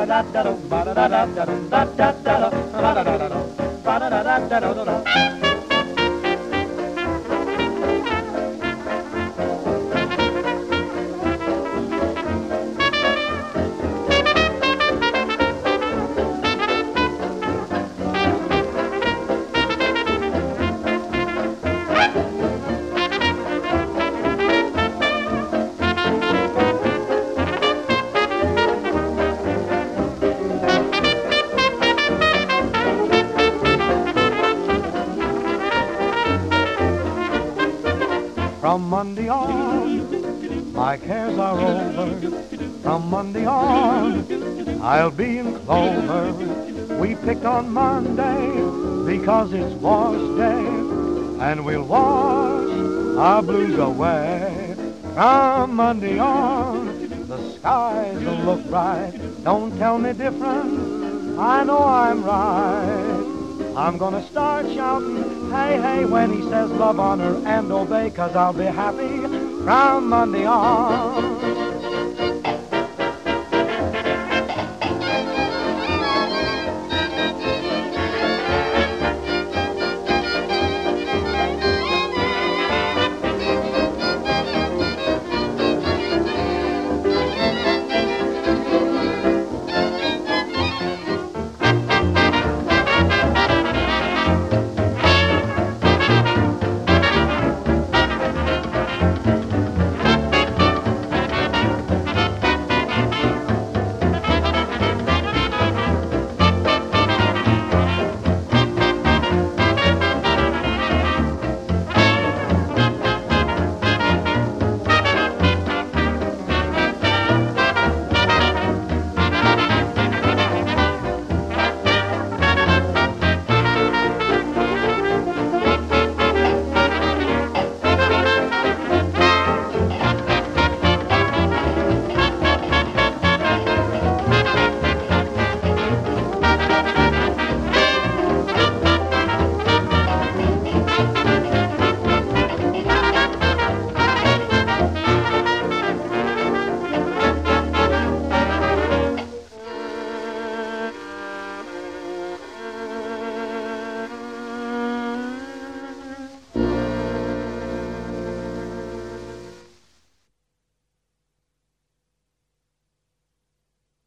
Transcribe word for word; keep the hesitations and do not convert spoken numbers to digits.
From Monday on, my cares are over. From Monday on, I'll be in clover. We picked on Monday because it's wash day, and we'll wash our blues away. From Monday on, the skies will look bright. Don't tell me different, I know I'm right. I'm gonna start shouting, hey, hey, when he says love, honor, and obey, 'cause I'll be happy from Monday on.